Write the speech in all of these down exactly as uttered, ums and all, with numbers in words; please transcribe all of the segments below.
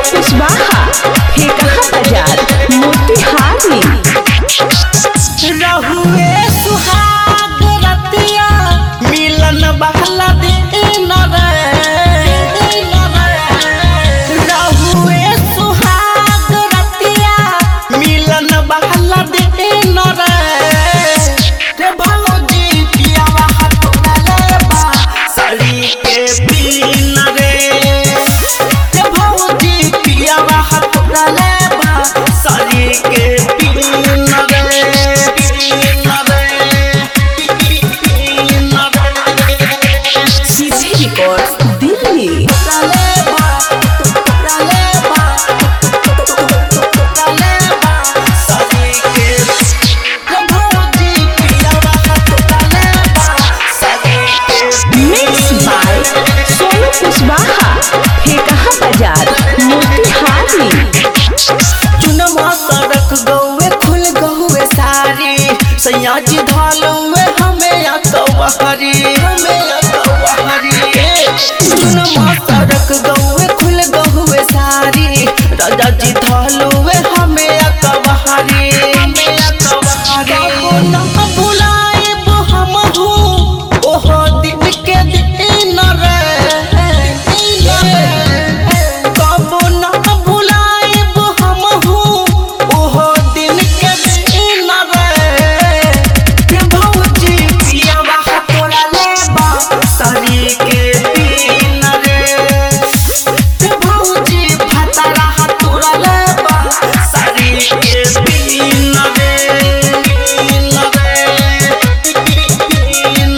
कुशवाहा फेकहा बाजार मोतिहारी। रहुए सुहाग रतिया मिलन बहला दिन रे, रहुए सुहाग रतिया मिलन बहला दिन रे भौजी पियावा हटोला लेबा साड़ी के पीन रे रे भौजी पियावा हटोला लेबा साड़ी के पीन रे सीधी record Delhi. Mix by Sonu Kushwaha Fekaha Bazar Motihari. चुनमा सड़क गौवे खुल गौवे सारी सयाजी धालुए हमें अकवहरी हमें अकवहरी। चुनमा सड़क गौवे खुल गौवे सारी राजा जी धालुए हमें अकवहरी हमें अकवहरी। ना भुलाए वो हम हूँ ओहो दिन के दिन रे कबो ना भुलाए वो हम हूँ ओहो दिन के दिन रे भौजी पियावा हटोला लेबा साड़ी के पीन रे भौजी भतरा हटोला लेबा साड़ी के पीन रे पीन रे पीन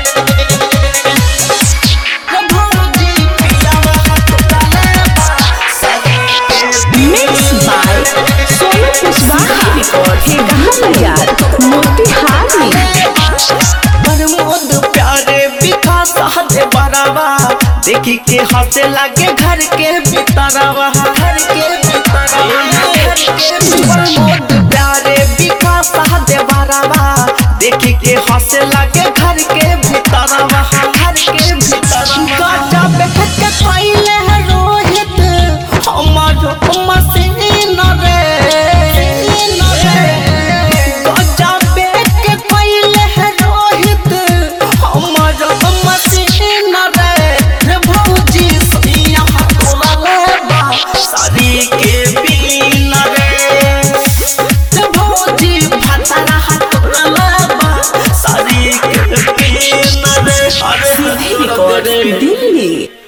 रे भौजी पियावा हटोला लेबा साड़ी के मिक्स बाय सोनू कुशवाहा फेकहा बाजार मोतिहारी। प्रमोद प्यारे विकास हते बरावा देखी के हंसे लगे घर के भीतरवा घर के भीतरवा घर के प्रमोद प्यारे विकास हते बरावा देखी के हंसे लगे घर के भीतरवा घर के भीतरवा। गाजा बैठ के पहले है रोहित हमारो मसीन रे गाजा बैठ के पहले है रोहित हमारो मसीन रे भौजी सैया हटोला लेबा साड़ी के पीन रे भौजी भतरा हटोला लेबा साड़ी के पीन रे। सीधी रिकॉर्ड दिल्ली।